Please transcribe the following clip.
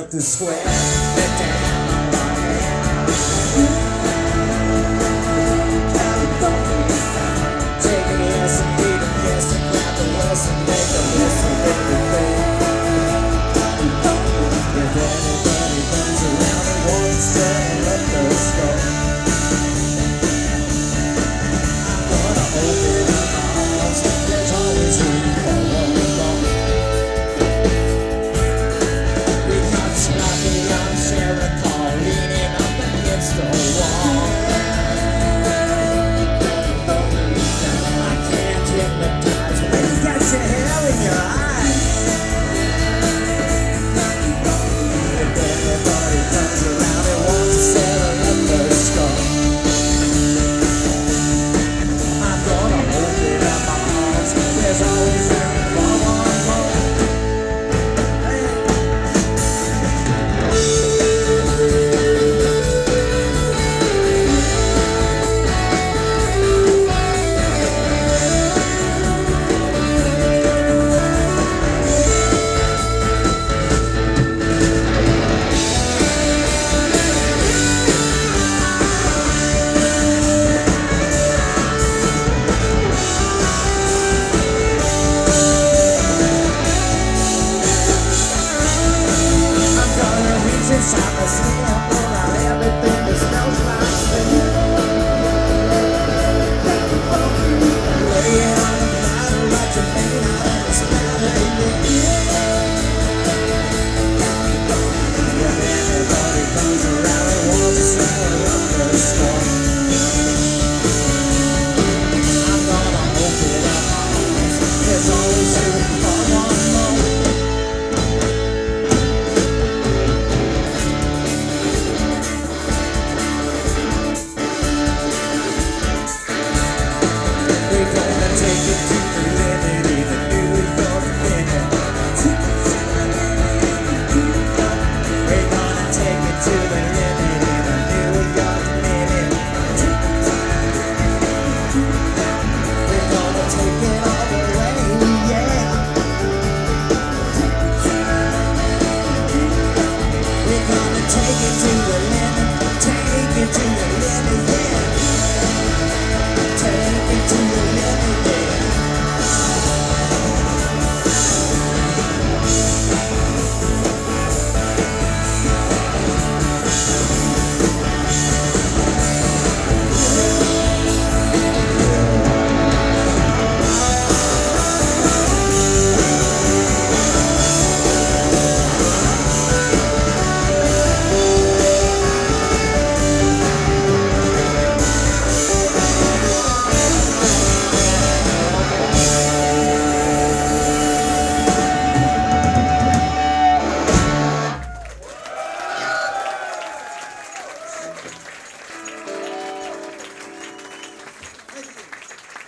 up the square. Let down on my hand. California, take a lesson, read a lesson, grab a lesson, make a lesson of everything. If anybody comes around and wants to let those go, I'm gonna open up my arms. There's always room for one more. We got sloppy young Sarah Paul leaning up against the wall. I can't hypnotize when you got your hair in your eyes. If anybody comes around and wants to settle up the score, I'm gonna open up my arms. There's always room for one more. I'm gonna reach inside myself and pull out everything that smells like sin. Lay it on the platter, watch it hang out and splatter in. If anybody comes around and wants to settle up the score, I'm gonna open up my arms. There's always room for one more. We're gonna take it to